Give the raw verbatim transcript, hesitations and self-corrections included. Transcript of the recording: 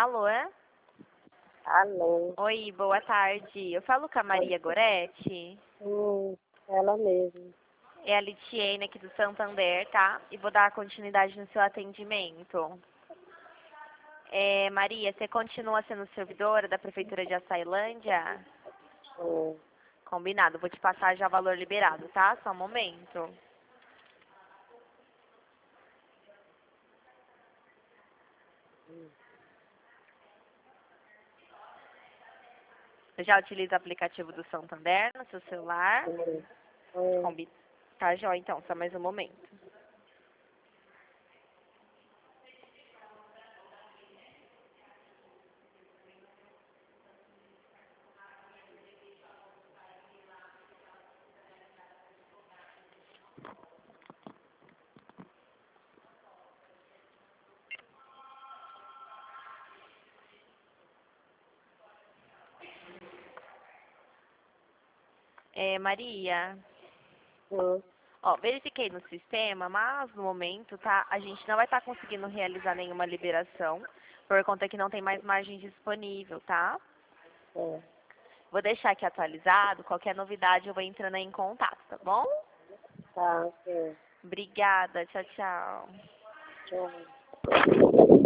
Alô? Alô. Oi, boa tarde. Eu falo com a Maria Goretti. Hum, ela mesma. É a Litiene aqui do Santander, tá? E vou dar continuidade no seu atendimento. É, Maria, você continua sendo servidora da Prefeitura de Açailândia? Hum. Combinado. Vou te passar já o valor liberado, tá? Só um momento. Você já utiliza o aplicativo do Santander no seu celular? Hum. Hum. Combi... Tá, jóia, então. Só mais um momento. É, Maria, Hum. ó, verifiquei no sistema, mas no momento, tá, a gente não vai estar conseguindo realizar nenhuma liberação, por conta que não tem mais margem disponível, tá? Hum. Vou deixar aqui atualizado, qualquer novidade eu vou entrando aí em contato, tá bom? Tá, ok. Obrigada, tchau, tchau. Tchau.